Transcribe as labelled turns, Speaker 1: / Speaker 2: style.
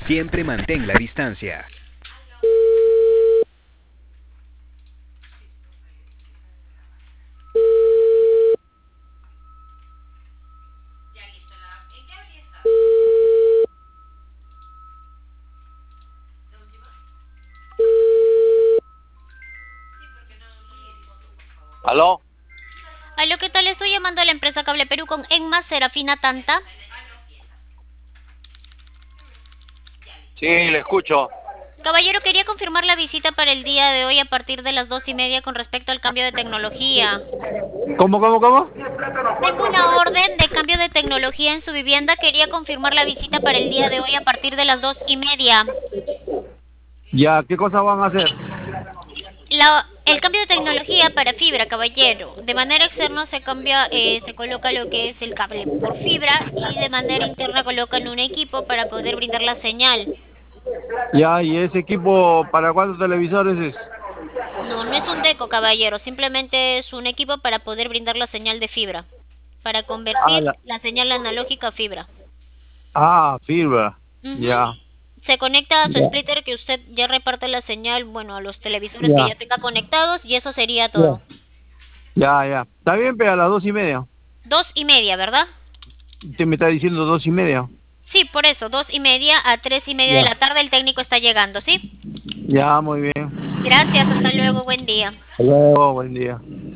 Speaker 1: Siempre mantén la distancia.
Speaker 2: ¿Aló?
Speaker 3: Aló, ¿qué tal? Estoy llamando a la empresa Cable Perú con Enma Serafina Tanta.
Speaker 2: Sí, le escucho.
Speaker 3: Caballero, quería confirmar la visita para el día de hoy a partir de las 2:30 con respecto al cambio de tecnología.
Speaker 2: ¿Cómo?
Speaker 3: Tengo una orden de cambio de tecnología en su vivienda. Quería confirmar la visita para el día de hoy a partir de las 2:30.
Speaker 2: Ya, ¿qué cosas van a hacer?
Speaker 3: El cambio de tecnología para fibra, caballero. De manera externa se cambia, se coloca lo que es el cable por fibra y de manera interna colocan un equipo para poder brindar la señal.
Speaker 2: Ya, ¿y ese equipo para cuántos televisores es?
Speaker 3: No, no es un deco, caballero. Simplemente es un equipo para poder brindar la señal de fibra. Para
Speaker 2: Ah,
Speaker 3: convertir la señal analógica a fibra.
Speaker 2: fibra.
Speaker 3: Ujú.
Speaker 2: Ya,
Speaker 3: Se conecta a su
Speaker 2: ya,
Speaker 3: splitter que usted ya reparte la señal, bueno, a los televisores que
Speaker 2: ya,
Speaker 3: ya tenga conectados y eso sería
Speaker 2: ya.
Speaker 3: todo.
Speaker 2: Ya. Está bien, pero a las 2:30.
Speaker 3: 2:30, ¿verdad?
Speaker 2: Usted me está diciendo 2:30.
Speaker 3: Sí, por eso, 2:30 a 3:30 de
Speaker 2: Ya.
Speaker 3: la tarde el técnico está llegando, ¿sí?
Speaker 2: Ya, muy bien.
Speaker 3: Gracias, hasta luego, buen día.
Speaker 2: Hasta luego, buen día.